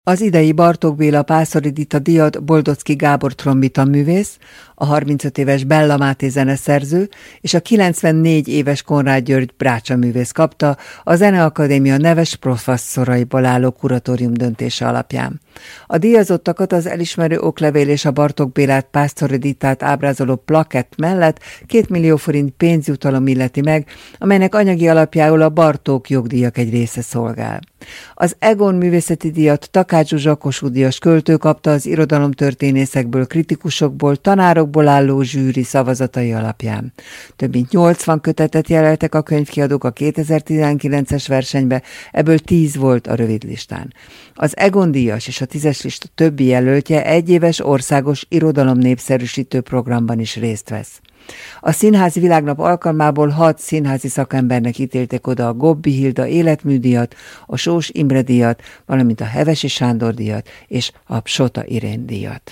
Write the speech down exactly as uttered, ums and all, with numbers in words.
Az idei Bartók Béla Pásztor Edita díjat Boldocki Gábor trombita művész, a harmincöt éves Bella Máté zeneszerző és a kilencvennégy éves Konrád György brácsaművész kapta a Zeneakadémia neves professzoraiból álló kuratórium döntése alapján. A díjazottakat az elismerő oklevél és a Bartók Bélát Pásztor Editát ábrázoló plakett mellett két millió forint pénzjutalom illeti meg, amelynek anyagi alapjául a Bartók jogdíjak egy része szolgál. Az Egon művészeti díjat Takács Zsuzsa Kossuth Díjas költő kapta az irodalomtörténészekből, kritikusokból, tanárokból álló zsűri szavazatai alapján. Több mint nyolcvan kötetet jelöltek a könyvkiadók a kétezer-tizenkilences versenybe, ebből tíz volt a rövidlistán. Az Egon díjas és a tízes lista többi jelöltje egyéves országos irodalomnépszerűsítő programban is részt vesz. A Színházi Világnap alkalmából hat színházi szakembernek ítélték oda a Gobbi Hilda életműdíjat, a Sós Imre díjat, valamint a Hevesi Sándor díjat és a Psota Irén díjat.